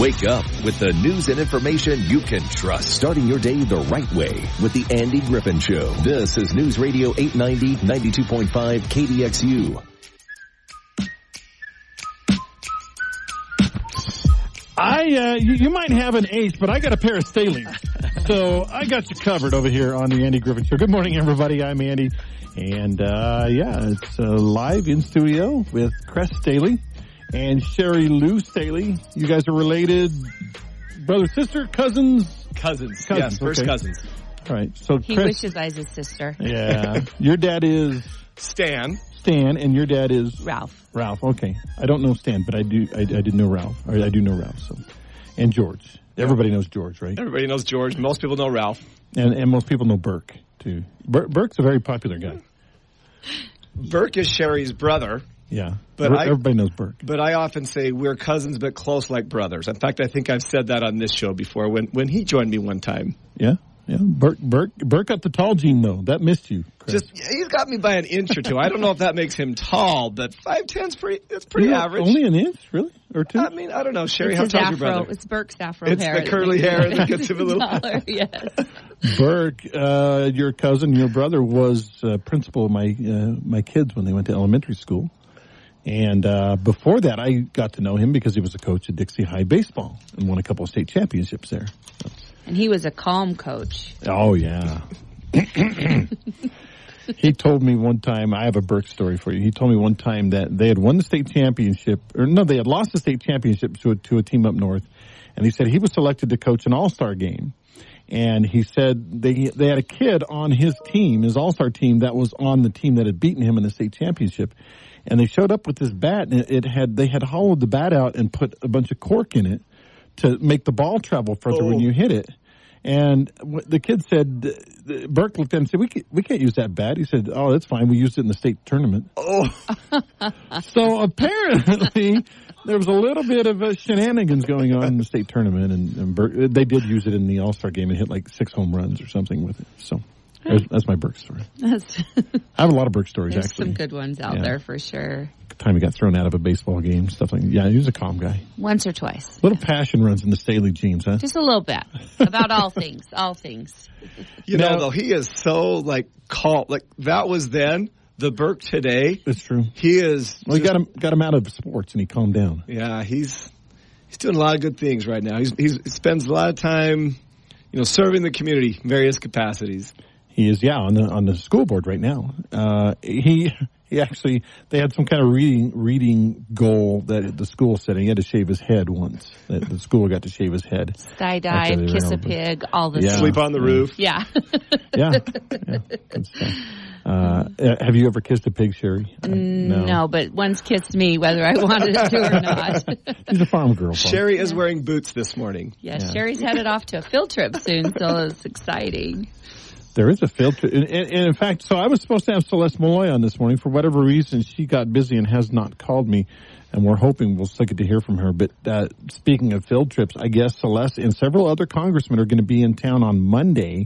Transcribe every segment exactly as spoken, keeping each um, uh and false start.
Wake up with the news and information you can trust. Starting your day the right way with the Andy Griffin Show. This is News Radio eight ninety, ninety-two point five K D X U. I, uh, you, you might have an ace, but I got a pair of Staley's. So I got you covered over here on the Andy Griffin Show. Good morning, everybody. I'm Andy. And, uh, yeah, it's uh, live in studio with Cress Staley and Sherry Lou Staley. You guys are related, brother, sister, cousins? Cousins. Cousins. Yes, first okay. cousins. All right. So he Chris, wishes I was his sister. Yeah. Your dad is? Stan. Stan, and your dad is? Ralph. Ralph, okay. I don't know Stan, but I do I, I did know Ralph. Or I do know Ralph. So, And George. Everybody knows George, right? Everybody knows George. Most people know Ralph. And and most people know Burke, too. Bur- Burke's a very popular guy. Burke is Sherry's brother. Yeah. But Bur- I, everybody knows Burke. But I often say we're cousins but close like brothers. In fact, I think I've said that on this show before when, when he joined me one time. Yeah. Yeah, Burke, Burke, Burke got the tall gene, though. That missed you, Chris. Just he's got me by an inch or two. I don't know if that makes him tall, but five ten's pretty. It's pretty Yeah, average. Only an inch, really, or two? I mean, I don't know, Sherry. It's How his tall's your afro. brother? It's Burke's afro it's hair. It's the curly hair that gets him a little taller. Yes. Burke, uh, your cousin, your brother was uh, principal of my uh, my kids when they went to elementary school, and uh, before that, I got to know him because he was a coach at Dixie High baseball and won a couple of state championships there. So. And he was a calm coach. Oh, yeah. He told me one time, I have a Burke story for you. He told me one time that they had won the state championship, or no, they had lost the state championship to a, to a team up north. And he said he was selected to coach an all-star game. And he said they they had a kid on his team, his all-star team, that was on the team that had beaten him in the state championship. And they showed up with this bat, and it had they had hollowed the bat out and put a bunch of cork in it to make the ball travel further oh. when you hit it. And the kid said, Burke looked at him and said, we can't, we can't use that bat. He said, oh, that's fine. We used it in the state tournament. Oh. So apparently there was a little bit of a shenanigans going on in the state tournament. And, and Burke, they did use it in the All-Star game and hit like six home runs or something with it. So that's, that's my Burke story. That's I have a lot of Burke stories, There's actually. There's some good ones out yeah. there for sure. Time he got thrown out of a baseball game, stuff like that. Yeah, he was a calm guy. Once or twice. A little passion runs in the Staley genes, huh? Just a little bit. About all things. All things. You know, though, he is so, like, calm. Like, that was then. The Burke today. It's true. He is. Well, he got him, got him out of sports, and he calmed down. Yeah, he's he's doing a lot of good things right now. He's, he's, he spends a lot of time, you know, serving the community in various capacities. He is, yeah, on the on the school board right now. Uh, he he actually they had some kind of reading reading goal that the school said he had to shave his head once. That the school got to shave his head. Skydive, kiss a pig, all the yeah. Sleep on the roof. Yeah. yeah. yeah. Good stuff. Uh, have you ever kissed a pig, Sherry? Uh, no. no, but one's kissed me, whether I wanted it to or not. She's a farm girl. Sherry is wearing boots this morning. Yes, yeah. Sherry's headed off to a field trip soon, so it's exciting. There is a field trip. And, and, and in fact, so I was supposed to have Celeste Malloy on this morning. For whatever reason, she got busy and has not called me. And we're hoping we'll still get to hear from her. But uh, speaking of field trips, I guess Celeste and several other congressmen are going to be in town on Monday.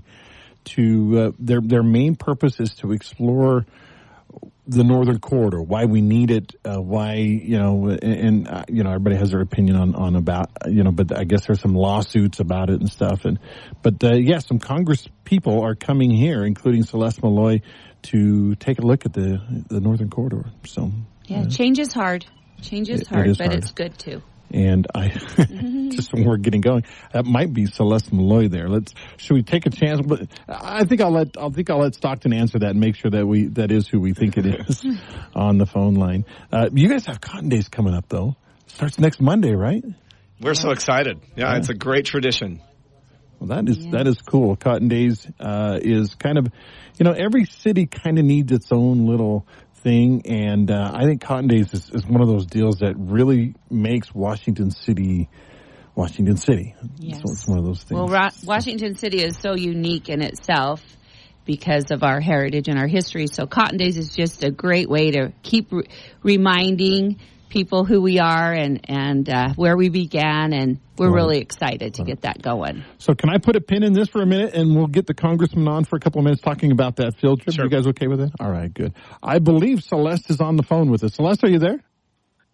To uh, their their main purpose is to explore the Northern Corridor, why we need it, uh, why, you know, and, and uh, you know, everybody has their opinion on, on about, you know, but I guess there's some lawsuits about it and stuff. And, but, uh, yeah, some Congress people are coming here, including Celeste Malloy, to take a look at the, the Northern Corridor. So, yeah, uh, change is hard. Change is it, hard, it is but hard. It's good too. And I, just when we're getting going, that might be Celeste Malloy there. Let's, should we take a chance? But I think I'll let, I think I'll let Stockton answer that and make sure that we, that is who we think it is on the phone line. Uh, you guys have Cotton Days coming up though. Starts next Monday, right? We're so excited. Yeah, yeah. It's a great tradition. Well, that is, yeah. that is cool. Cotton Days, uh, is kind of, you know, every city kind of needs its own little thing, and uh, I think Cotton Days is, is one of those deals that really makes Washington City, Washington City. Yes. So it's one of those things. Well, Ra- Washington City is so unique in itself because of our heritage and our history. So Cotton Days is just a great way to keep re- reminding people who we are and, and uh, where we began, and we're really excited to get that going. So can I put a pin in this for a minute, and we'll get the congressman on for a couple of minutes talking about that field trip? Sure. You guys okay with that? All right, good. I believe Celeste is on the phone with us. Celeste, are you there?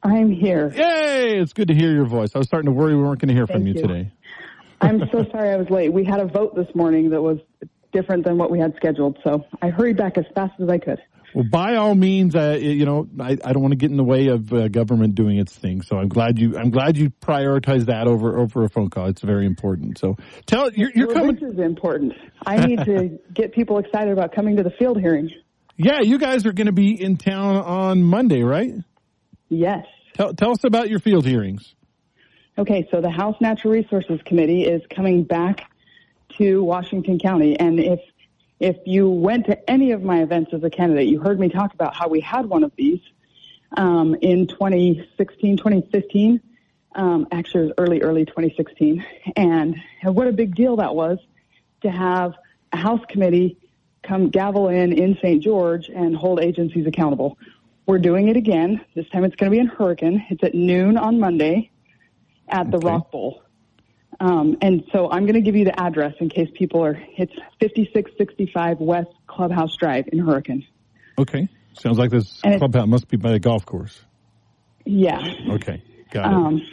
I'm here. Yay! It's good to hear your voice. I was starting to worry we weren't going to hear from you, you today. I'm so sorry I was late. We had a vote this morning that was different than what we had scheduled, so I hurried back as fast as I could. Well, by all means, uh, you know, I, I don't want to get in the way of uh, government doing its thing. So I'm glad you, I'm glad you prioritize that over, over a phone call. It's very important. So tell you're, you're well, coming. This is important. I need to get people excited about coming to the field hearing. Yeah, you guys are going to be in town on Monday, right? Yes. Tell, tell us about your field hearings. Okay, so the House Natural Resources Committee is coming back to Washington County, and if If you went to any of my events as a candidate, you heard me talk about how we had one of these um, in twenty sixteen, twenty fifteen. Um, actually, it was early, early twenty sixteen. And what a big deal that was to have a House committee come gavel in in Saint George and hold agencies accountable. We're doing it again. This time it's going to be in Hurricane. It's at noon on Monday at the Okay. Rock Bowl. Um, and so I'm going to give you the address in case people are, it's fifty-six sixty-five West Clubhouse Drive in Hurricane. Okay. Sounds like this And it- clubhouse must be by the golf course. Yeah. Okay. Got it. Um,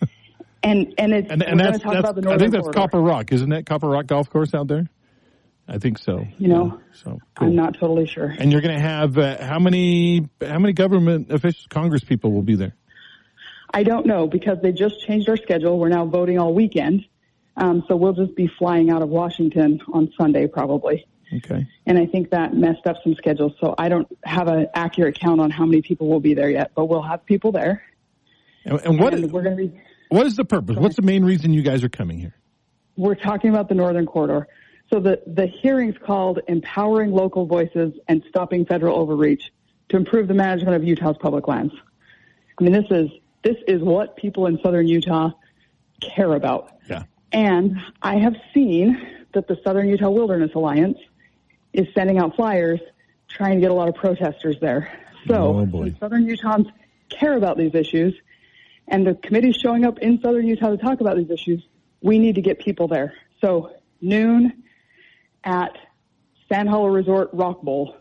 and, and it's, and and we're going that's, to talk that's about the I Northern think that's Corridor. Copper Rock, isn't it? Copper Rock Golf Course out there? I think so. You know, Yeah, so cool. I'm not totally sure. And you're going to have uh, how many how many government officials, Congress people will be there? I don't know because they just changed our schedule. We're now voting all weekend. Um, so we'll just be flying out of Washington on Sunday probably. Okay. And I think that messed up some schedules. So I don't have an accurate count on how many people will be there yet, but we'll have people there. And, and what And is, we're going to be, what is the purpose? What's the main reason you guys are coming here? we're talking about the Northern Corridor. So the, the hearing's called Empowering Local Voices and Stopping Federal Overreach to Improve the Management of Utah's Public Lands. I mean, this is, this is what people in southern Utah care about. Yeah. And I have seen that the Southern Utah Wilderness Alliance is sending out flyers trying to get a lot of protesters there. So Oh, boy. since Southern Utahns care about these issues and the committee's showing up in Southern Utah to talk about these issues, we need to get people there. So noon at Sand Hollow Resort Rock Bowl.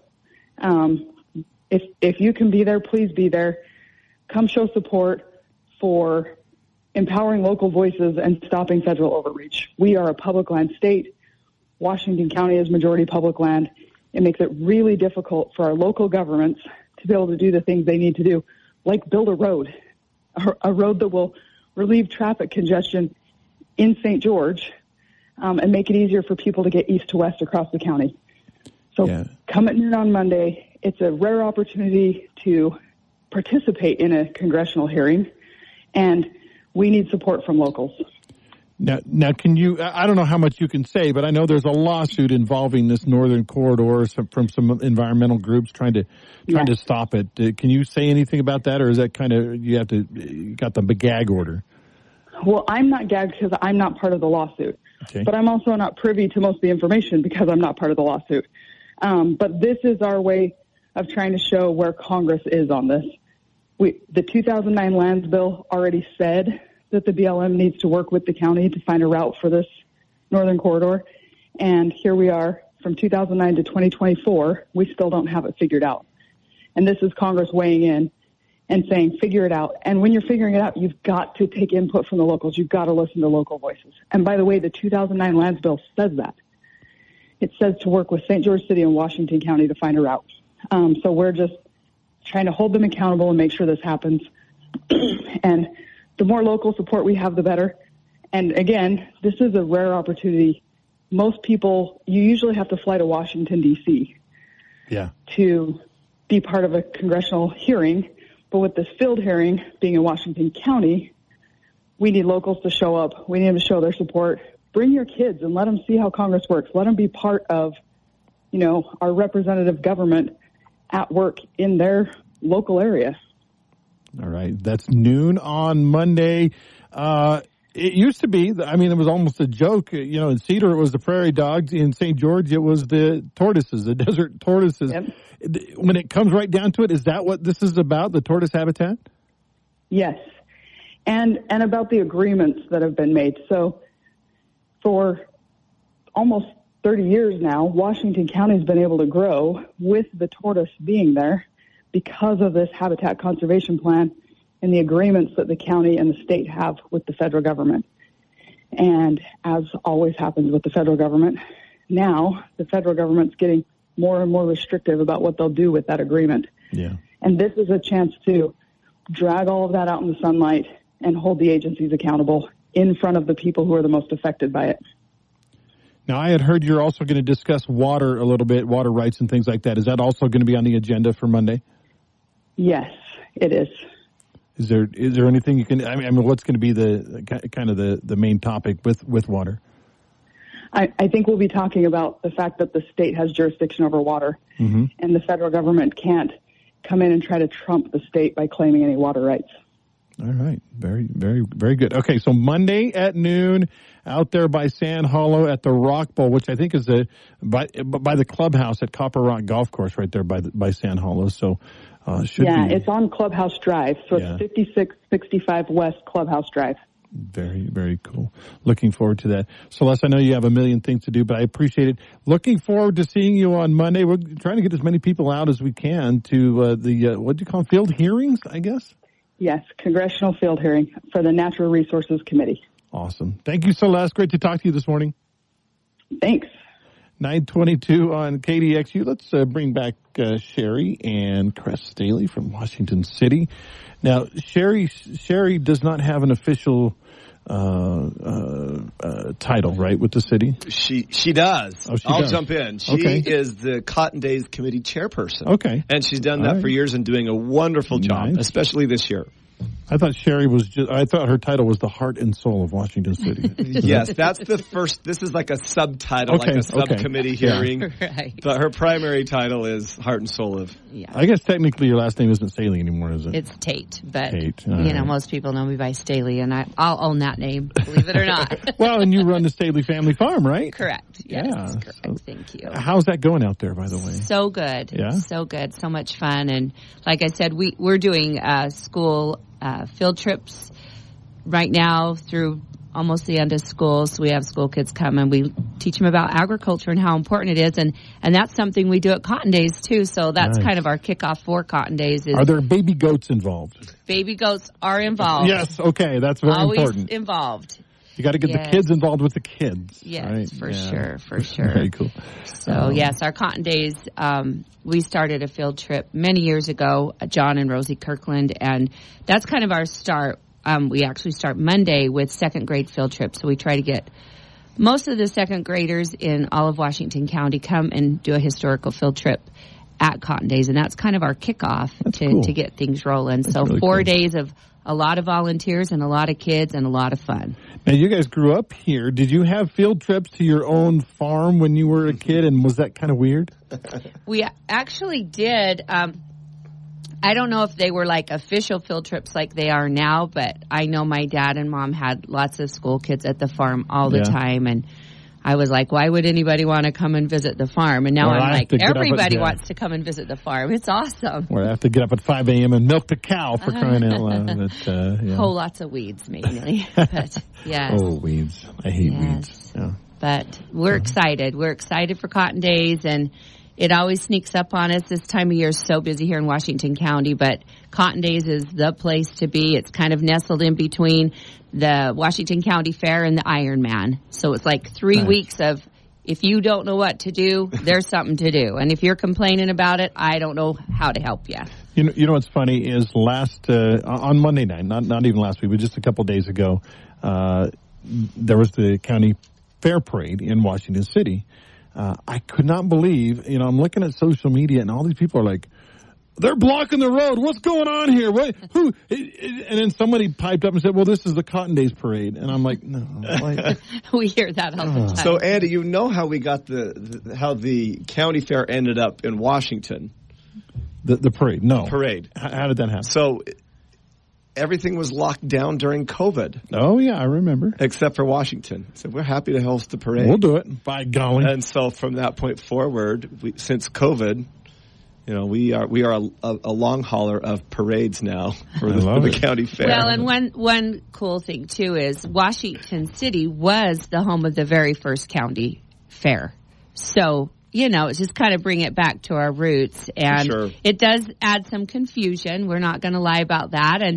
Um, if, if you can be there, please be there. Come show support for empowering local voices and stopping federal overreach. We are a public land state. Washington County is majority public land. It makes it really difficult for our local governments to be able to do the things they need to do, like build a road, a, a road that will relieve traffic congestion in Saint George um, and make it easier for people to get east to west across the county. So Yeah. come at noon on Monday. It's a rare opportunity to participate in a congressional hearing, and we need support from locals. Now, now, can you? I I don't know how much you can say, but I know there's a lawsuit involving this northern corridor some, from some environmental groups trying to trying Yeah. to stop it. Uh, can you say anything about that, or is that kind of you have to you got the gag order? Well, I'm not gagged because I'm not part of the lawsuit, Okay. but I'm also not privy to most of the information because I'm not part of the lawsuit. Um, but this is our way of trying to show where Congress is on this. We, the two thousand nine Lands Bill already said that the B L M needs to work with the county to find a route for this northern corridor. And here we are from two thousand nine to twenty twenty-four. We still don't have it figured out. And this is Congress weighing in and saying, figure it out. And when you're figuring it out, you've got to take input from the locals. You've got to listen to local voices. And by the way, the two thousand nine Lands Bill says that. It says to work with Saint George City and Washington County to find a route. Um, so we're just trying to hold them accountable and make sure this happens. And the more local support we have, the better. And again, this is a rare opportunity. Most people, you usually have to fly to Washington, D C Yeah. to be part of a congressional hearing. But with this field hearing being in Washington County, we need locals to show up. We need them to show their support. Bring your kids and let them see how Congress works. Let them be part of, you know, our representative government at work in their local area. All right. That's noon on Monday. Uh, it used to be, I mean, it was almost a joke. You know, in Cedar, it was the prairie dogs. In Saint George, it was the tortoises, the desert tortoises. Yep. When it comes right down to it, is that what this is about, the tortoise habitat? Yes. And, and about the agreements that have been made. So for almost thirty years now, Washington County has been able to grow with the tortoise being there because of this habitat conservation plan and the agreements that the county and the state have with the federal government. And as always happens with the federal government, now the federal government's getting more and more restrictive about what they'll do with that agreement. Yeah. And this is a chance to drag all of that out in the sunlight and hold the agencies accountable in front of the people who are the most affected by it. Now, I had heard you're also going to discuss water a little bit, water rights and things like that. Is that also going to be on the agenda for Monday? Yes, it is. Is there is there anything you can? I mean, I mean what's going to be the kind of the, the main topic with, with water? I, I think we'll be talking about the fact that the state has jurisdiction over water, mm-hmm. and the federal government can't come in and try to trump the state by claiming any water rights. All right. Very, very, very good. Okay, so Monday at noon out there by Sand Hollow at the Rock Bowl, which I think is a, by by the clubhouse at Copper Rock Golf Course right there by the, by Sand Hollow. So uh, should Yeah, be, it's on Clubhouse Drive. So yeah. it's fifty-six sixty-five West Clubhouse Drive. Very, very cool. Looking forward to that. Celeste, I know you have a million things to do, but I appreciate it. Looking forward to seeing you on Monday. We're trying to get as many people out as we can to uh, the, uh, what do you call them, field hearings, I guess? Yes, congressional field hearing for the Natural Resources Committee. Awesome. Thank you, Celeste. Great to talk to you this morning. Thanks. nine twenty-two on K D X U. Let's uh, bring back uh, Sherry and Cress Staley from Washington City. Now, Sherry Sherry does not have an official uh, uh, uh, title, right, with the city? She she does. Oh, she I'll does. jump in. She Okay. is the Cotton Days Committee chairperson. Okay. And she's done that All right. for years and doing a wonderful job, Nice. especially this year. I thought Sherry was just, I thought her title was the heart and soul of Washington City. Yes, that's the first. This is like a subtitle, Okay, like a okay. subcommittee Yeah. hearing. Right. But her primary title is Heart and Soul of. Yeah. I guess technically your last name isn't Staley anymore, is it? It's Tate, but Tate, all you know right. most people know me by Staley, and I, I'll own that name, believe it or not. Well, and you run the Staley family farm, right? Correct. Yes, Yeah, correct. so- Thank you. How's that going out there, by the way? So good. Yeah? So good. So much fun. And like I said, we, we're doing uh, school uh, field trips right now through almost the end of school. So we have school kids come and we teach them about agriculture and how important it is. And, and that's something we do at Cotton Days too. So that's Nice. kind of our kickoff for Cotton Days is Are there baby goats involved? baby goats are involved. Yes, okay, that's very Always important. involved. You got to get Yes. the kids involved with the kids. Yes, right? for Yeah. sure, for sure. Very cool. So Um, yes, our Cotton Days, um, we started a field trip many years ago, uh, John and Rosie Kirkland, and that's kind of our start. Um, we actually start Monday with second grade field trips. So we try to get most of the second graders in all of Washington County come and do a historical field trip at Cotton Days. And that's kind of our kickoff That's to, cool. to get things rolling. That's so really four cool. days of a lot of volunteers and a lot of kids and a lot of fun. Now, you guys grew up here. Did you have field trips to your own farm when you were a kid, and was that kind of weird? We actually did. Um, I don't know if they were like official field trips like they are now, but I know my dad and mom had lots of school kids at the farm all the Yeah. time. And I was like, why would anybody want to come and visit the farm? And now Well, I I'm have like, to get up at- everybody yeah. wants to come and visit the farm. It's awesome. Where I have to get up at five a.m. and milk the cow for crying out loud. But, uh, yeah. Whole lots of weeds mainly. But yes. Oh, weeds. I hate Yes. weeds. Yeah. But we're excited. We're excited for Cotton Days, and it always sneaks up on us. This time of year is so busy here in Washington County, but Cotton Days is the place to be. It's kind of nestled in between the Washington County Fair and the Ironman. So it's like three Nice. weeks of, if you don't know what to do, there's something to do. And if you're complaining about it, I don't know how to help you. You know, you know what's funny is last uh, on Monday night, not not even last week, but just a couple days ago, uh, there was the county fair parade in Washington City. Uh, I could not believe, you know, I'm looking at social media and all these people are like, they're blocking the road. What's going on here? What? Who? And then somebody piped up and said, "Well, this is the Cotton Days parade." And I'm like, "No." Like, We hear that all the time. So, Andy, you know how we got the, the how the county fair ended up in Washington the the parade? No parade. How, how did that happen? So everything was locked down during COVID, Oh yeah, I remember. except for Washington. So we're happy to host the parade. We'll do it. By golly. And so from that point forward, we, since COVID, you know, we are we are a, a, a long hauler of parades now for I the, love for the it. county fair. Well, and one one cool thing too is Washington City was the home of the very first county fair. So, you know, it's just kind of bring it back to our roots, and Sure. it does add some confusion. We're not going to lie about that, and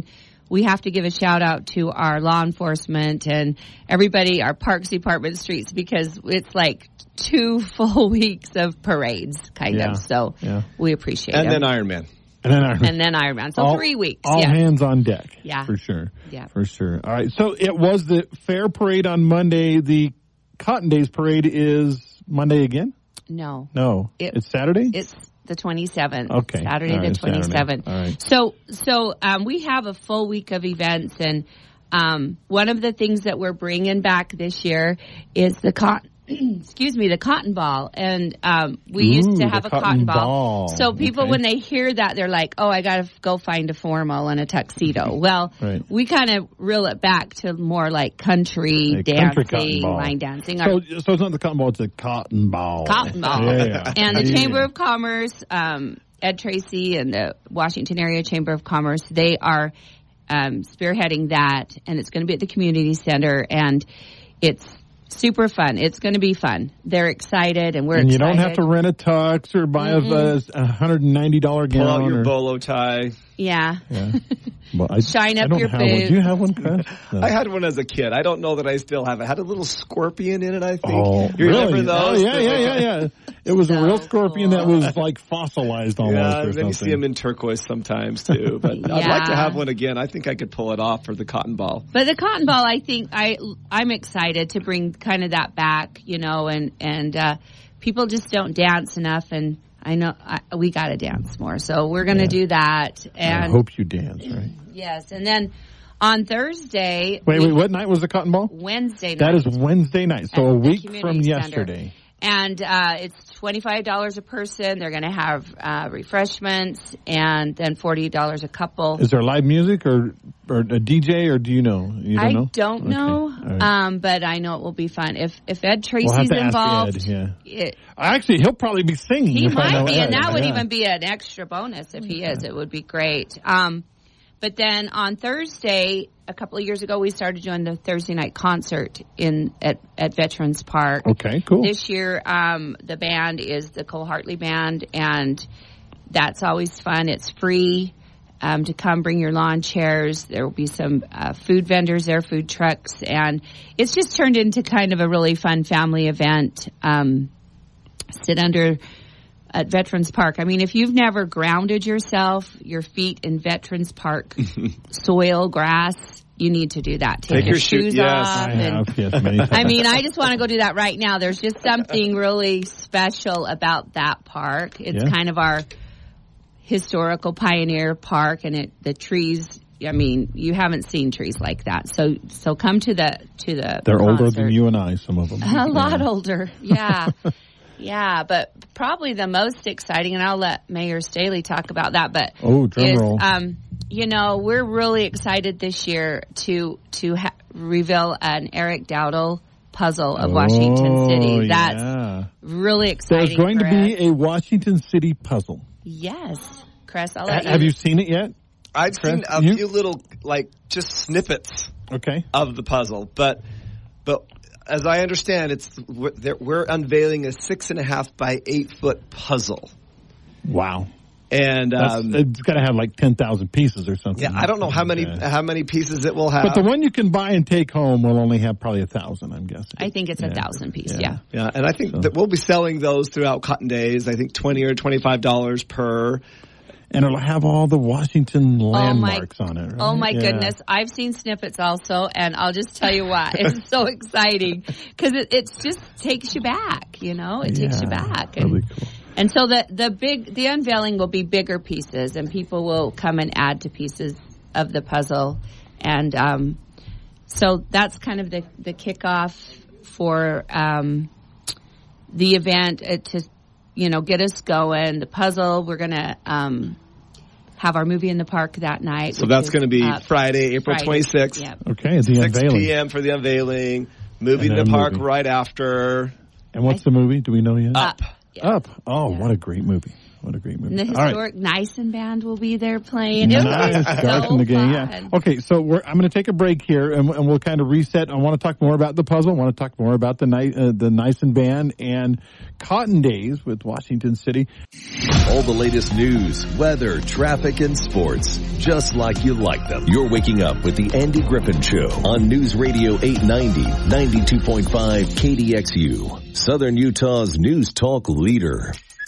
we have to give a shout out to our law enforcement and everybody, our Parks Department streets, because it's like two full weeks of parades, kind Yeah. of. So Yeah. we appreciate And it. then Iron Man. And then, I, and then Ironman. So all, three weeks. All yeah. hands on deck. Yeah. For sure. Yeah. For sure. All right. So it was the Fair Parade on Monday. The Cotton Days Parade is Monday again? No. No. It- it's Saturday? It's the twenty-seventh. Okay. Saturday All right, the twenty-seventh. Saturday. All right. So, so, um, we have a full week of events, and, um, one of the things that we're bringing back this year is the cotton, excuse me, the cotton ball. And, um, we Ooh, used to have the a cotton, cotton ball. ball. So people, Okay. when they hear that, they're like, oh, I gotta go find a formal and a tuxedo. Well, Right. we kind of reel it back to more like country A country cotton dancing, ball. line dancing. So, so it's not the cotton ball, it's a cotton ball. Cotton ball. Yeah. And the Yeah. Chamber of Commerce, um, Ed Tracy and the Washington Area Chamber of Commerce, they are um, spearheading that, and it's going to be at the community center, and it's super fun. It's going to be fun. They're excited, and we're And you excited. don't have to rent a tux or buy a, a one hundred ninety dollars Pull gown. out your or, bolo tie. Yeah. yeah. Well, I, Shine I up don't your have one. boots. Do you have one, Chris? No. I had one as a kid. I don't know that I still have it. It had a little scorpion in it, I think. Oh, you remember really? those? Oh, yeah, yeah, yeah, yeah. It was a So real scorpion that cool. was like fossilized almost Yeah, or and then you see something. them in turquoise sometimes too. But I'd like to Yeah. have one again. I think I could pull it off for the cotton ball. But the cotton ball, I think I I'm excited to bring kind of that back, you know, and and uh, people just don't dance enough, and I know I, we got to dance more, so we're going to Yeah. do that. And I hope you dance, right? yes, and then on Thursday, Wait, we- wait, what night was the cotton ball? Wednesday night. That is Wednesday night, so at a the week community from center. yesterday. And uh, it's twenty-five dollars a person. They're going to have uh, refreshments, and then forty dollars a couple. Is there live music or or a D J, or do you know? You don't I know? don't Okay. know, All right. um, but I know it will be fun. If if Ed We'll have Tracy's to ask involved, Ed, yeah. it, Actually, he'll probably be singing. he if I know might be, Ed. and that would Yeah. even be an extra bonus if he is. It would be great. Um, but then on Thursday, a couple of years ago, we started doing the Thursday night concert in at, at Veterans Park. Okay, cool. This year, um, the band is the Cole Hartley Band, and that's always fun. It's free um, to come bring your lawn chairs. There will be some uh, food vendors there, food trucks, and it's just turned into kind of a really fun family event. Um, sit under at Veterans Park. I mean, if you've never grounded yourself, your feet in Veterans Park soil, grass, you need to do that. Take, Take your, your shoe- shoes yes. off. I and- have, yes, many times. I mean, I just want to go do that right now. There's just something really special about that park. It's Yeah. kind of our historical pioneer park, and it the trees. I mean, you haven't seen trees like that. So, so come to the to the. They're older concert. than you and I, some of them. A lot older, yeah. Yeah, but probably the most exciting, and I'll let Mayor Staley talk about that. But Oh, drum is, roll. um, you know, we're really excited this year to to ha- reveal an Eric Dowdle puzzle of Washington Oh, City. That's yeah. really So exciting. it's going for to be us. a Washington City puzzle. Yes, Chris. I'll Ha- let have you seen it yet? I've Chris, seen a you- few little, like, just snippets Okay. of the puzzle, but but as I understand, it's we're, there- we're unveiling a six and a half by eight foot puzzle, Wow. and That's, um, it's got to have like ten thousand pieces or something. yeah, I don't know how many Yeah. how many pieces it will have. But the one you can buy and take home will only have probably a thousand, I'm guessing. I think it's a Yeah. thousand piece. Yeah. Yeah. Yeah, and I think that we'll be selling those throughout Cotton Days. I think twenty or twenty five dollars per. And it'll have all the Washington Oh my, landmarks on it, right? oh my Yeah. goodness. I've seen snippets also, and I'll just tell you what, it's so exciting because it it's just takes you back, you know, it takes you Yeah, back. And, really cool. and so the, the big, the unveiling will be bigger pieces, and people will come and add to pieces of the puzzle. And, um, so that's kind of the, the kickoff for, um, the event uh, to, you know, get us going. The puzzle, we're going to, um, have our movie in the park that night. So which that's is going to be up Friday, April Friday. twenty sixth. Yep. Okay, the six unveiling. p.m. for the unveiling. Movie in And the then park movie. right after. And what's the movie? Do we know yet? Up. Yeah. Up. Oh, Yeah. what a great movie. What a great movie. And the All historic right. Nyson Band will be there playing. It Nice. was Dark so in the game, fun. yeah. Okay, so we're, I'm going to take a break here, and, and we'll kind of reset. I want to talk more about the puzzle. I want to talk more about the Ni- uh, the Nyson Band and Cotton Days with Washington City. All the latest news, weather, traffic, and sports, just like you like them. You're waking up with the Andy Griffin Show on News Radio eight ninety, ninety-two point five K D X U, Southern Utah's news talk leader.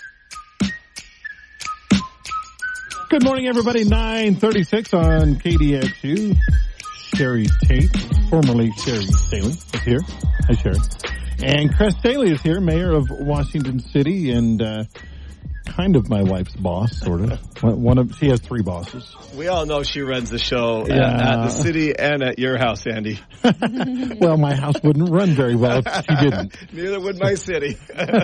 Good morning, everybody. nine thirty-six on K D X U. Sherry Tate, formerly Sherry Staley, is here. Hi, Sherry. And Chris Staley is here, mayor of Washington City, and uh, kind of my wife's boss, sort of. One of she has three bosses. We all know she runs the show Yeah. at, at the city and at your house, Andy. Well, my house wouldn't run very well if she didn't. Neither would my city.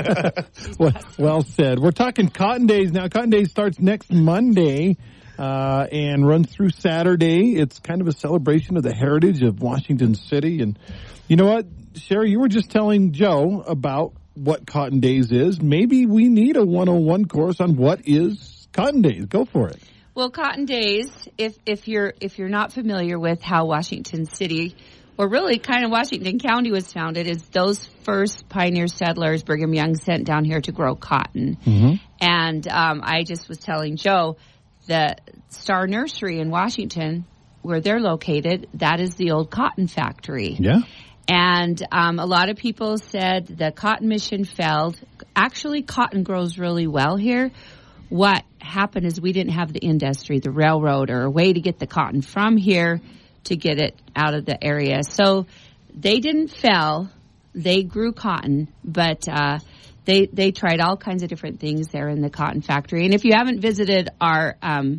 well, well said. We're talking Cotton Days now. Cotton Days starts next Monday uh, and runs through Saturday. It's kind of a celebration of the heritage of Washington City. And you know what, Sherry, you were just telling Joe about what Cotton Days is. Maybe we need a one oh one course on what is Cotton Days. Go for it. Well, Cotton Days, if if you're if you're not familiar with how Washington City, or really kind of Washington County was founded, is those first pioneer settlers Brigham Young sent down here to grow cotton. Mm-hmm. And um, I just was telling Joe, the Star Nursery in Washington, where they're located, that is the old cotton factory. Yeah. And um, a lot of people said the cotton mission failed. Actually, cotton grows really well here. What happened is we didn't have the industry, the railroad, or a way to get the cotton from here to get it out of the area. So they didn't fail. They grew cotton, but uh, they they tried all kinds of different things there in the cotton factory. And if you haven't visited our um,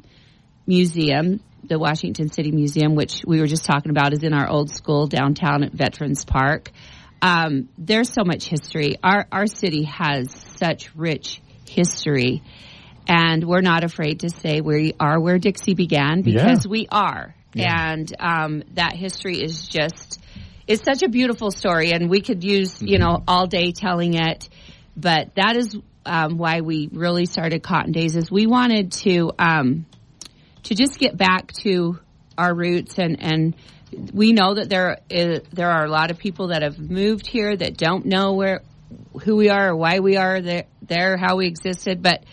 museum, the Washington City Museum, which we were just talking about, is in our old school downtown at Veterans Park. Um, there's so much history. Our our city has such rich history. And we're not afraid to say we are where Dixie began, because Yeah. we are. Yeah. And um, that history is just, it's such a beautiful story. And we could use, you know, all day telling it. But that is um, why we really started Cotton Days, is we wanted to um, to just get back to our roots. And, and we know that there is, there are a lot of people that have moved here that don't know where who we are or why we are there, there how we existed. But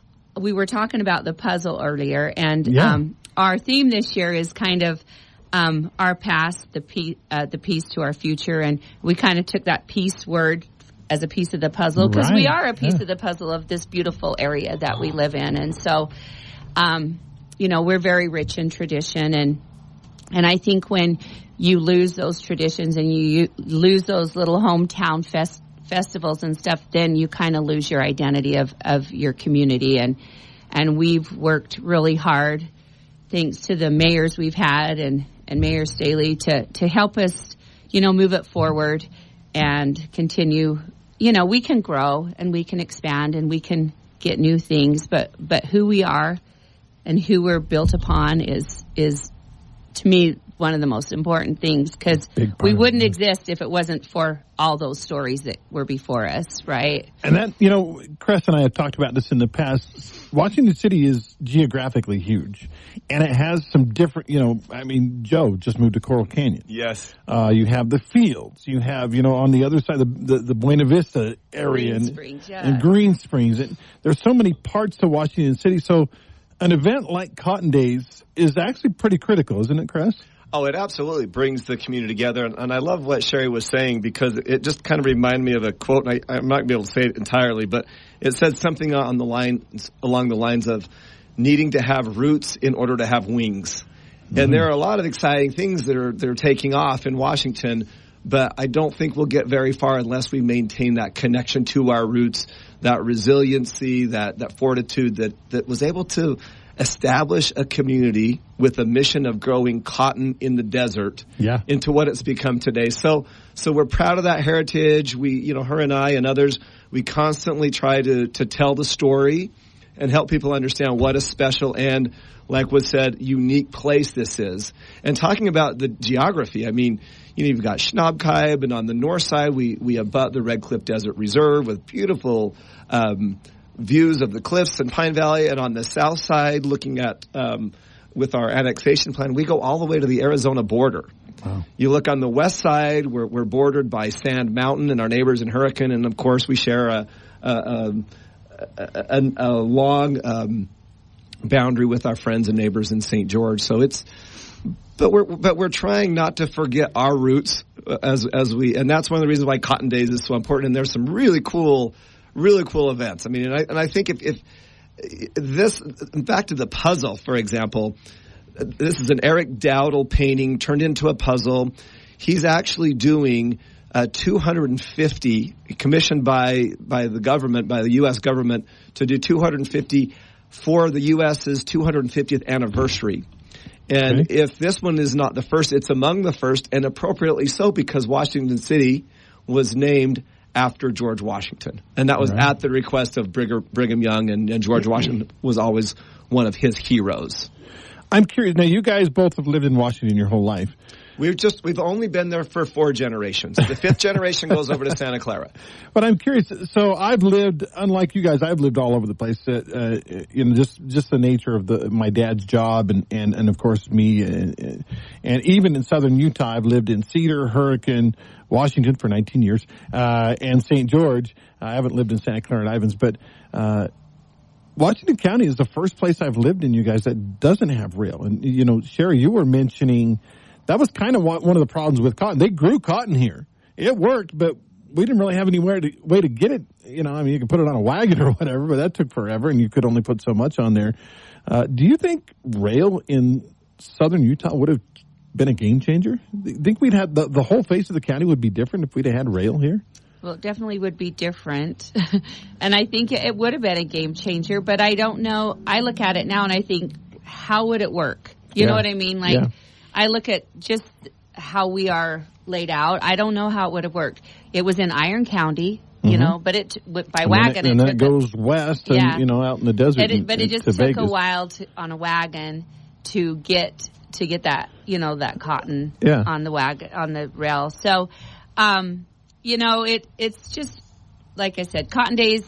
we were talking about the puzzle earlier, and Yeah. um, our theme this year is kind of um, our past, the piece, uh, the piece to our future, and we kind of took that piece word as a piece of the puzzle, because we Right. are a piece Yeah. of the puzzle of this beautiful area that we live in. And so, um, you know, we're very rich in tradition, and and I think when you lose those traditions and you, you lose those little hometown fest. festivals and stuff, then you kind of lose your identity of, of your community. And and we've worked really hard, thanks to the mayors we've had and, and Mayor Staley, to, to help us, you know, move it forward and continue. You know, we can grow and we can expand and we can get new things, but but who we are and who we're built upon is is to me one of the most important things, because we wouldn't exist if it wasn't for all those stories that were before us, right? And that, you know, Chris and I have talked about this in the past. Washington City is geographically huge, and it has some different, you know, I mean, Joe just moved to Coral Canyon. Yes. Uh, you have the fields. You have, you know, on the other side, the the, the Buena Vista area. Green and, Springs, yeah. and Green Springs. And there's so many parts to Washington City. So an event like Cotton Days is actually pretty critical, isn't it, Chris? Oh, it absolutely brings the community together. And, and I love what Sherry was saying, because it just kind of reminded me of a quote, and I, I'm not going to be able to say it entirely, but it said something on the line, along the lines of needing to have roots in order to have wings. Mm-hmm. And there are a lot of exciting things that are, that are taking off in Washington, but I don't think we'll get very far unless we maintain that connection to our roots, that resiliency, that, that fortitude that, that was able to establish a community with a mission of growing cotton in the desert yeah. into what it's become today. So, so we're proud of that heritage. We, you know, her and I and others, we constantly try to, to tell the story and help people understand what a special and, like was said, unique place this is. And talking about the geography, I mean, you know, you've got Schnabkaib, and on the north side, we, we abut the Red Cliff Desert Reserve with beautiful, um, views of the cliffs in Pine Valley, and on the south side, looking at um, with our annexation plan, we go all the way to the Arizona border. Wow. You look on the west side, we're, we're bordered by Sand Mountain and our neighbors in Hurricane, and of course we share a, a, a, a, a long um, boundary with our friends and neighbors in Saint George. So it's, but we're but we're trying not to forget our roots as as we, and that's one of the reasons why Cotton Days is so important. And there's some really cool, really cool events. I mean, and I and I think if, if this, back to the puzzle, for example. This is an Eric Dowdle painting turned into a puzzle. He's actually doing uh, two hundred fifty, commissioned by by the government, by the U S government, to do two hundred fifty for the U S's two hundred fiftieth anniversary. And okay. If this one is not the first, it's among the first, and appropriately so, because Washington City was named after George Washington. And that was right. at the request of Brigham Young, and, and George Washington was always one of his heroes. I'm curious. Now, you guys both have lived in Washington your whole life. We've just we've only been there for four generations. The fifth generation goes over to Santa Clara. But I'm curious. So I've lived, unlike you guys, I've lived all over the place. Uh, uh, you know, just just the nature of the my dad's job, and and, and of course me, and, and even in southern Utah, I've lived in Cedar, Hurricane, Washington for nineteen years, uh, and Saint George. I haven't lived in Santa Clara and Ivins, but. Uh, Washington County is the first place I've lived in, you guys, that doesn't have rail. And, you know, Sherry, you were mentioning that was kind of one of the problems with cotton. They grew cotton here. It worked, but we didn't really have anywhere to, way to get it. You know, I mean, you could put it on a wagon or whatever, but that took forever, and you could only put so much on there. Uh, do you think rail in southern Utah would have been a game changer? Do you think we'd had the, the whole face of the county would be different if we'd have had rail here? Well, it definitely would be different. And I think it would have been a game changer, but I don't know. I look at it now and I think, how would it work? You yeah. know what I mean? Like, yeah. I look at just how we are laid out. I don't know how it would have worked. It was in Iron County, you mm-hmm. know, but it, by and wagon. Then it, and it then it goes a, west and, yeah. you know, out in the desert. It, but and, it just to took Vegas. a while to, on a wagon to get, to get that, you know, that cotton yeah. on the wagon, on the rail. So, um, you know, it it's just, like I said, Cotton Days,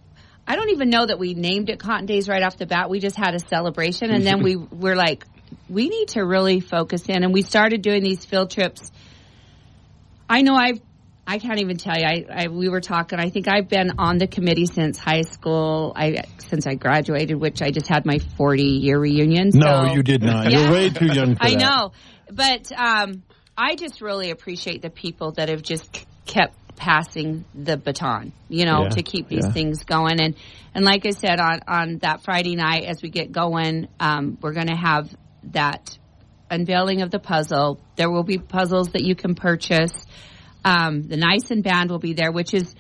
I don't even know that we named it Cotton Days right off the bat. We just had a celebration, and then we were like, we need to really focus in. And we started doing these field trips. I know I've, I can't even tell you, I, I we were talking, I think I've been on the committee since high school, I since I graduated, which I just had my forty-year reunion. So. No, you did not. Yeah. You're way too young for I that. I know. But um, I just really appreciate the people that have just kept passing the baton, you know, yeah, to keep these yeah. things going. And, and like I said, on, on that Friday night, as we get going, um, we're going to have that unveiling of the puzzle. There will be puzzles that you can purchase. Um, the Nyson Band will be there, which is,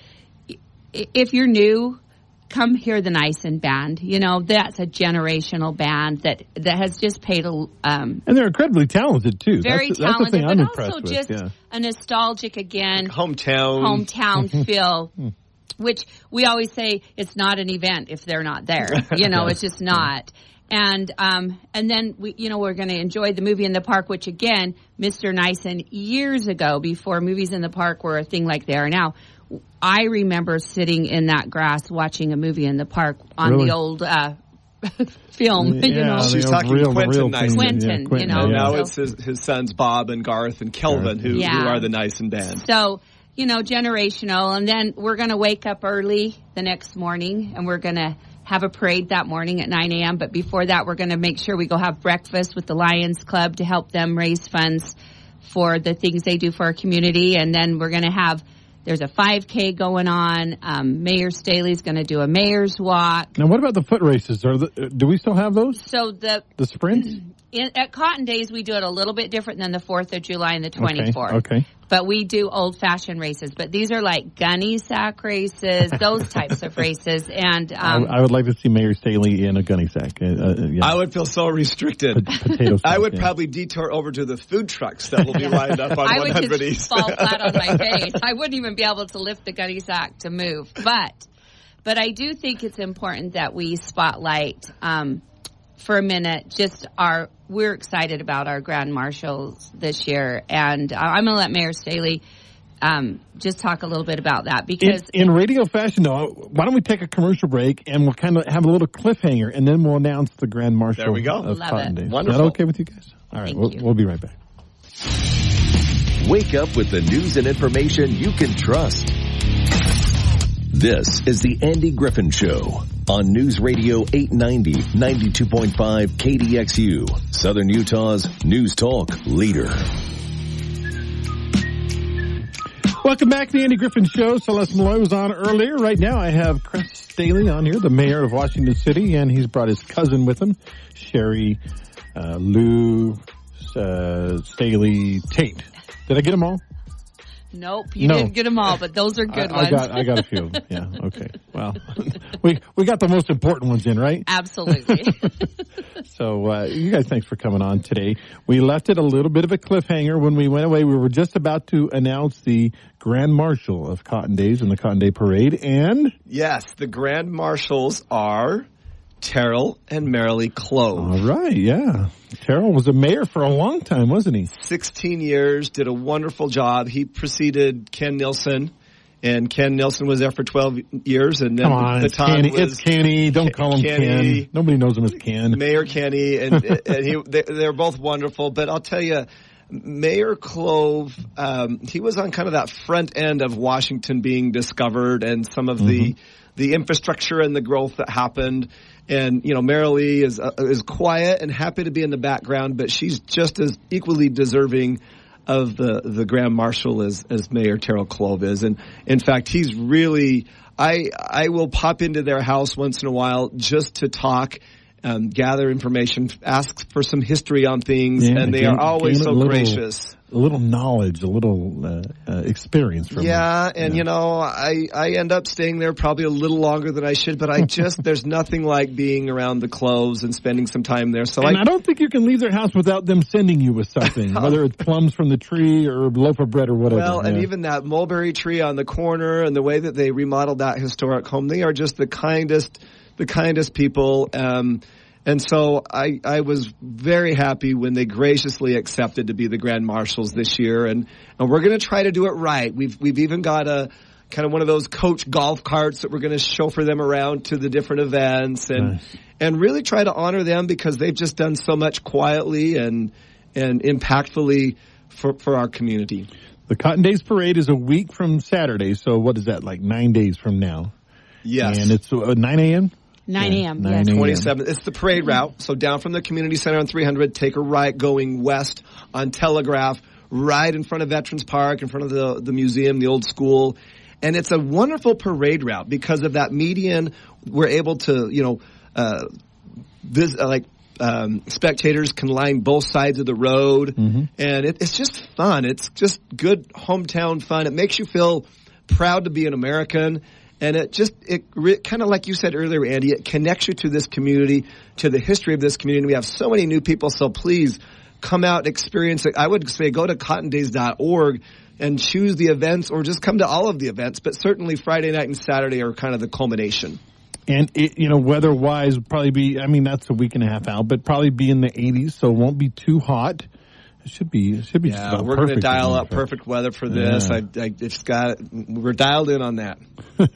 if you're new, come hear the Nyson Band. You know, that's a generational band that, that has just paid a... Um, and they're incredibly talented, too. Very that's, talented, that's the thing I'm but impressed also with. just yeah. a nostalgic, again... Hometown. Hometown feel, which we always say it's not an event if they're not there. You know, it's just not. And um, and then, we, you know, we're going to enjoy the movie in the park, which, again, Mister Nyson, years ago, before movies in the park were a thing like they are now, I remember sitting in that grass watching a movie in the park on really? the old uh, film. Yeah, you know, she's talking real, Quentin Nyson. Quentin, yeah, Quentin, you know. And now so, it's his, his sons Bob and Garth and Kelvin who, yeah. who are the Nyson Band. So, you know, generational. And then we're going to wake up early the next morning, and we're going to have a parade that morning at nine a.m. But before that, we're going to make sure we go have breakfast with the Lions Club to help them raise funds for the things they do for our community. And then we're going to have, there's a five K going on. Um, Mayor Staley's going to do a mayor's walk. Now, what about the foot races? Are the, do we still have those? So the the sprints? In, at Cotton Days, we do it a little bit different than the fourth of July and the twenty-fourth. Okay. okay. But we do old-fashioned races. But these are like gunny sack races, those types of races. And um, I, I would like to see Mayor Staley in a gunny sack. Uh, uh, yeah. I would feel so restricted. P- potato sack, I would yeah. probably detour over to the food trucks that will be lined up on I one hundred would just East. fall flat on my face. I wouldn't even be able to lift the gunny sack to move. But, but I do think it's important that we spotlight um, for a minute just our. We're excited about our grand marshals this year, and I'm going to let Mayor Staley um, just talk a little bit about that because in, in radio fashion, though, why don't we take a commercial break and we'll kind of have a little cliffhanger, and then we'll announce the Grand Marshal There we go. of Love Cotton it. Days. Wonderful. Is that okay with you guys? All right, Thank we'll, you. we'll be right back. Wake up with the news and information you can trust. This is the Andy Griffin Show on News Radio eight ninety, ninety-two point five K D X U, Southern Utah's News Talk leader. Welcome back to the Andy Griffin Show. Celeste Malloy was on earlier. Right now I have Chris Staley on here, the mayor of Washington City, and he's brought his cousin with him, Sherry uh, Lou uh, Staley Tate. Did I get them all? nope, you No. didn't get them all, but those are good I, ones. I got I got a few. Yeah, okay. Well, we we got the most important ones in, right? Absolutely. So, uh, you guys, thanks for coming on today. We left it a little bit of a cliffhanger when we went away. We were just about to announce the Grand Marshal of Cotton Days and the Cotton Day Parade, and Yes, the Grand Marshals are Terrell and Marilee Clove. all right, yeah, Terrell was a mayor for a long time, wasn't he? sixteen years, did a wonderful job. He preceded Ken Nielsen, and Ken Nielsen was there for twelve years. And then Come on, the it's time Kenny. was It's Kenny. Don't call him Kenny. Ken. Nobody knows him as Ken. Mayor Kenny, and, and he, they, they're both wonderful. But I'll tell you, Mayor Clove, um, he was on kind of that front end of Washington being discovered and some of mm-hmm. the the infrastructure and the growth that happened. And, you know, Marilee is uh, is quiet and happy to be in the background, but she's just as equally deserving of the, the Grand Marshal as, as Mayor Terrell Clove is. And, in fact, he's really – I I will pop into their house once in a while just to talk, um, gather information, ask for some history on things, Yeah, and they gain- are always gain a so little- gracious. A little knowledge, a little uh, uh, experience from Yeah, him. and Yeah. you know, I, I end up staying there probably a little longer than I should, but I just, there's nothing like being around the Cloves and spending some time there. So And I, I don't think you can leave their house without them sending you with something, whether it's plums from the tree or a loaf of bread or whatever. well, and yeah. even that mulberry tree on the corner and the way that they remodeled that historic home, they are just the kindest, the kindest people. Um, And so I, I was very happy when they graciously accepted to be the Grand Marshals this year. And, and we're going to try to do it right. We've, we've even got a kind of one of those coach golf carts that we're going to chauffeur them around to the different events and, Nice. and really try to honor them because they've just done so much quietly and, and impactfully for, for our community. The Cotton Days Parade is a week from Saturday, so what is that, like nine days from now? Yes. And it's uh, nine a.m.? nine a.m. Yeah, yes. nine a.m. twenty-seven. It's the parade route. So down from the community center on three hundred, take a right going west on Telegraph, right in front of Veterans Park, in front of the, the museum, the old school. And it's a wonderful parade route because of that median. We're able to, you know, uh, this, uh, like, um, spectators can line both sides of the road. Mm-hmm. And it, it's just fun. It's just good hometown fun. It makes you feel proud to be an American. And it just, it re- kind of like you said earlier, Andy, it connects you to this community, to the history of this community. We have so many new people, so please come out and experience it. I would say go to cotton days dot org and choose the events or just come to all of the events. But certainly Friday night and Saturday are kind of the culmination. And, it, you know, weather-wise, would probably be, I mean, that's a week and a half out, but probably be in the eighties, so it won't be too hot. It should be, it should be just Yeah, about we're going to perfect dial in up there. perfect weather for this. Yeah. I, I it's got, we're dialed in on that.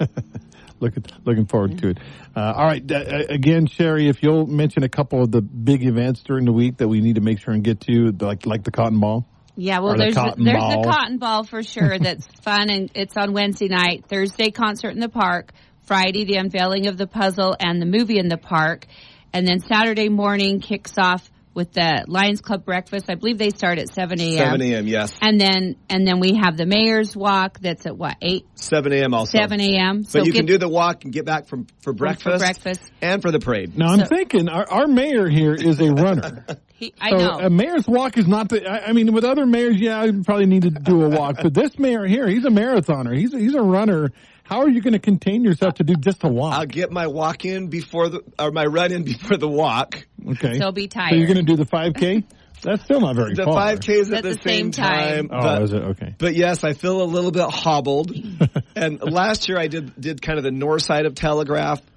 looking, looking forward to it. Uh, all right. Uh, again, Sherry, if you'll mention a couple of the big events during the week that we need to make sure and get to, like like the Cotton Ball. Yeah, well, Or the there's Cotton there's Ball. the Cotton Ball for sure. That's fun, and it's on Wednesday night. Thursday, concert in the park. Friday, the unveiling of the puzzle and the movie in the park, and then Saturday morning kicks off with the Lions Club breakfast. I believe they start at seven a.m. seven a.m., yes. And then and then we have the Mayor's Walk. That's at what, eight? seven a.m. also. seven a.m. But you can do the walk and get back from for breakfast, for breakfast. and for the parade. Now, I'm So- thinking our, our mayor here is a runner. He, I So know. a mayor's walk is not the. I, I mean, with other mayors, yeah, you probably need to do a walk. But this mayor here, he's a marathoner. He's a, he's a runner. How are you going to contain yourself to do just a walk? I'll get my walk in before the or my run in before the walk. Okay. So be tired. So you're going to do the five K? That's still not very The far. five K is at At the, the same time. Oh, but, is it? Okay. but yes, I feel a little bit hobbled. And last year I did did kind of the north side of Telegraph,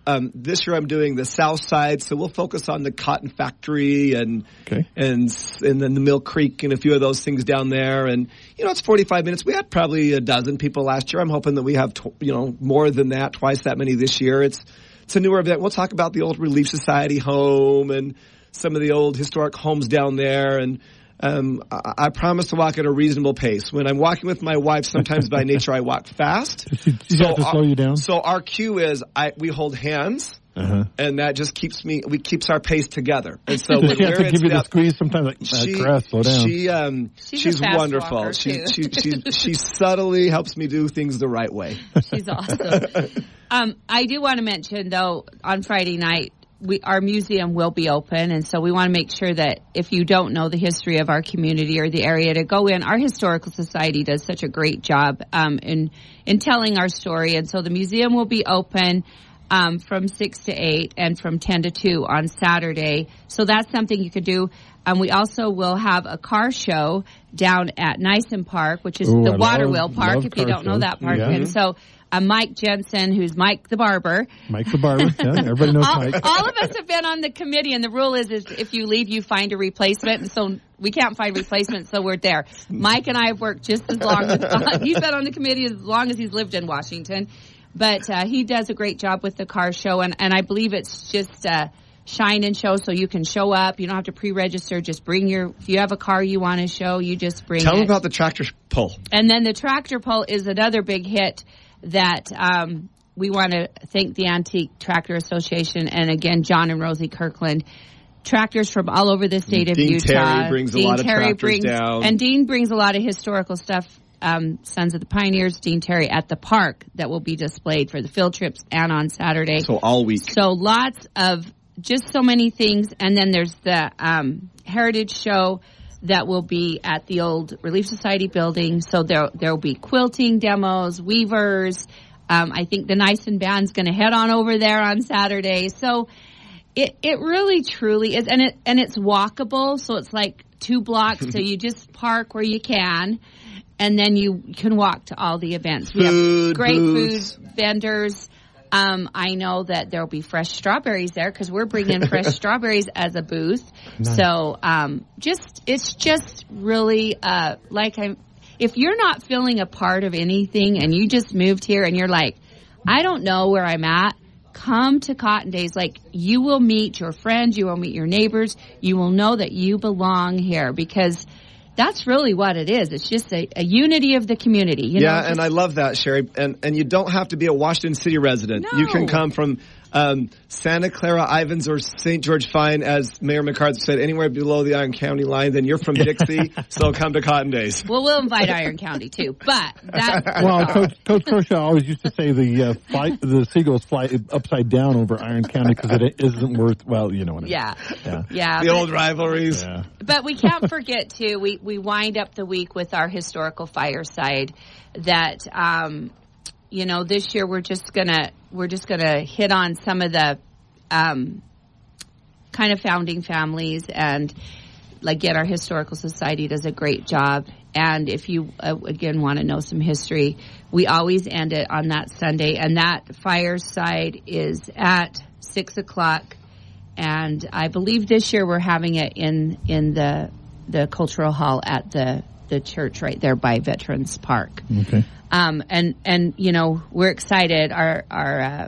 um, this year I'm doing the south side, so we'll focus on the cotton factory and okay. and and then the Mill Creek and a few of those things down there. And you know, it's forty-five minutes. We had probably a dozen people last year. I'm hoping that we have tw- you know more than that, twice that many this year. It's it's a newer event. We'll talk about the old Relief Society home and some of the old historic homes down there. And Um, I, I promise to walk at a reasonable pace. When I'm walking with my wife, sometimes by nature I walk fast. She, she so has to our, slow you down. So our cue is I we hold hands, uh-huh. and that just keeps me we keeps our pace together. And so Does when she have we're to give you step, the squeeze sometimes? Like, she, uh, Chris, slow down. She um she's, she's a fast wonderful. walker, She too. she she she subtly helps me do things the right way. She's awesome. um, I do want to mention though on Friday night. We, our museum will be open, and so we want to make sure that if you don't know the history of our community or the area, to go in. Our Historical Society does such a great job um, in in telling our story, and so the museum will be open um, from six to eight and from ten to two on Saturday. So that's something you could do. Um, we also will have a car show down at Nyson Park, which is Ooh, the I Waterwheel love- Park, love if you car don't know shows. that park. Yeah. And so uh, Mike Jensen, who's Mike the Barber, Mike the Barber. Yeah, everybody knows all, Mike. all of us have been on the committee, and the rule is, is if you leave, you find a replacement. And so we can't find replacements, so we're there. Mike and I have worked just as long as uh, he's been on the committee as long as he's lived in Washington. But uh, he does a great job with the car show, and, and I believe it's just uh, shine and show, so you can show up. You don't have to pre-register. Just bring your, if you have a car you want to show, you just bring Tell it. them about the tractor pull. And then the tractor pull is another big hit that um, we want to thank the Antique Tractor Association and, again, John and Rosie Kirkland. Tractors from all over the state of Dean Utah. Terry brings Dean a lot of Terry tractors brings, down. And Dean brings a lot of historical stuff. Um, Sons of the Pioneers, Dean Terry at the park that will be displayed for the field trips and on Saturday. So all week. So lots of just so many things. And then there's the um, Heritage Show that will be at the old Relief Society building. So there there will be quilting demos, weavers. Um, I think the Nyson Band's going to head on over there on Saturday. So it it really truly is, and it and it's walkable. So it's like two blocks. So you just park where you can, and then you can walk to all the events. We Food, have great booths. food vendors. Um, I know that there will be fresh strawberries there because we're bringing fresh strawberries as a booth. Nice. So um, just it's just really uh, like I'm. If you're not feeling a part of anything and you just moved here and you're like, I don't know where I'm at, come to Cotton Days. Like, you will meet your friends, you will meet your neighbors, you will know that you belong here because that's really what it is. It's just a, a unity of the community. You yeah, know, and I love that, Sherry. And and you don't have to be a Washington City resident. No. You can come from um, Santa Clara, Ivans, or Saint George Fine, as Mayor McCarthy said, anywhere below the Iron County line. Then you're from Dixie, so come to Cotton Days. Well, we'll invite Iron County too, but that. Well, Coach, Coach Kershaw always used to say the uh, flight, the seagulls fly upside down over Iron County because it isn't worth. Well, you know what I mean. Yeah, Yeah. yeah. The but- old rivalries. Yeah. But we can't forget too. We we wind up the week with our historical fireside. That um, you know, this year we're just gonna we're just gonna hit on some of the um, kind of founding families, and like again, our historical society does a great job. And if you uh, again want to know some history, we always end it on that Sunday, and that fireside is at six o'clock. And I believe this year we're having it in in the the cultural hall at the the church right there by Veterans Park. Okay. Um, and and you know, we're excited. Our our uh,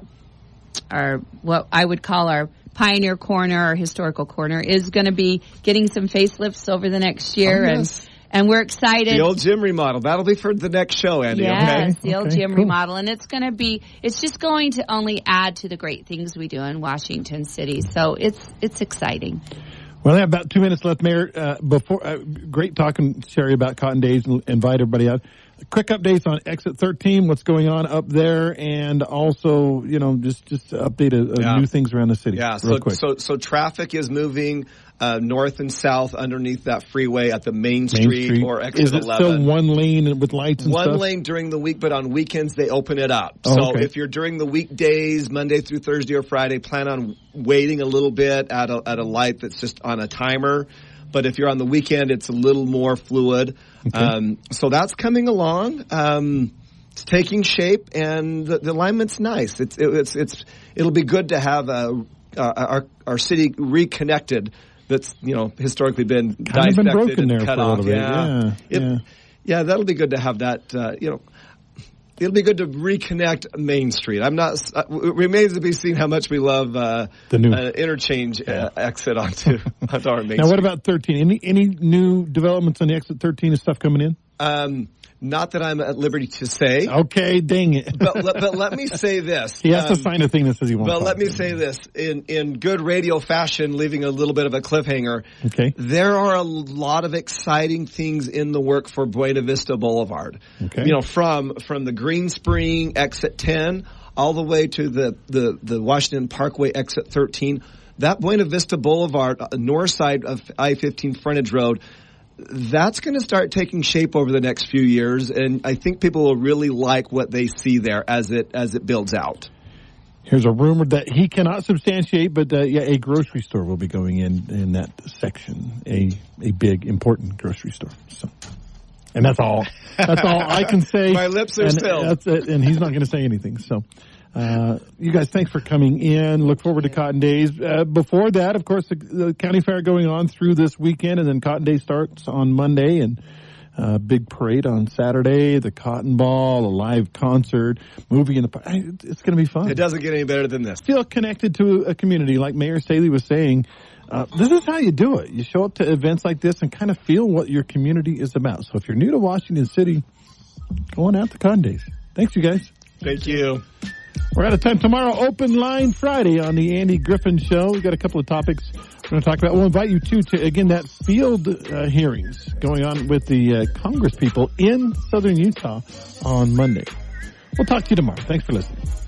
our what I would call our Pioneer Corner, our historical corner, is going to be getting some facelifts over the next year, Oh, yes. and and we're excited. The old gym remodel. That'll be for the next show, Andy. Yes, Okay. the old Okay, gym cool. remodel, and it's going to be. It's just going to only add to the great things we do in Washington City. So it's it's exciting. Well, I have about two minutes left, Mayor. Uh, before, uh, great talking, Sherry, about Cotton Days, and invite everybody out. Quick updates on Exit thirteen, what's going on up there, and also, you know, just just to update of, of Yeah. new things around the city. Yeah, real so, quick. so so traffic is moving uh, north and south underneath that freeway at the Main Main Street, Street. or Exit Is it eleven. still one lane with lights and One stuff? lane during the week, but on weekends they open it up. Oh, so okay. if you're during the weekdays, Monday through Thursday or Friday, plan on waiting a little bit at a, at a light that's just on a timer. But if you're on the weekend, it's a little more fluid. Okay. Um, so that's coming along. Um, it's taking shape, and the, the alignment's nice. It's it, it's it's it'll be good to have a, uh, our our city reconnected. That's you know historically been kind of been broken there cut for a off. little bit. Yeah, yeah, it, yeah. yeah, that'll be good to have that. Uh, you know. It'll be good to reconnect Main Street. I'm not. Uh, it remains to be seen how much we love uh, the new uh, interchange uh, exit onto onto our Main now, Street. what about thirteen? Any any new developments on the exit thirteen and stuff coming in? Um, not that I'm at liberty to say. Okay, dang it. but, but but let me say this. He has um, to sign a thing that says he won't. But let me to say this in in good radio fashion, leaving a little bit of a cliffhanger. Okay. There are a lot of exciting things in the work for Buena Vista Boulevard. Okay. You know, from from the Green Spring exit ten all the way to the the, the Washington Parkway exit thirteen. That Buena Vista Boulevard, uh, north side of I fifteen frontage road, that's going to start taking shape over the next few years, and I think people will really like what they see there as it as it builds out. Here's a rumor that he cannot substantiate, but uh, yeah, a grocery store will be going in in that section, a a big important grocery store. So, and that's all. That's all I can say. My lips are and sealed. That's it, and he's not going to say anything. So. Uh, you guys, thanks for coming in. Look forward to Cotton Days. Uh, before that, of course, the, the county fair going on through this weekend, and then Cotton Day starts on Monday, and uh, big parade on Saturday, the Cotton Ball, a live concert, movie in the park. It's going to be fun. It doesn't get any better than this. Feel connected to a community, like Mayor Staley was saying. Uh, this is how you do it. You show up to events like this and kind of feel what your community is about. So if you're new to Washington City, go on out to Cotton Days. Thanks, you guys. Thank you. We're out of time. Tomorrow, Open Line Friday on the Andy Griffin Show. We've got a couple of topics we're going to talk about. We'll invite you, too, to, again, that field uh, hearings going on with the uh, Congress people in southern Utah on Monday. We'll talk to you tomorrow. Thanks for listening.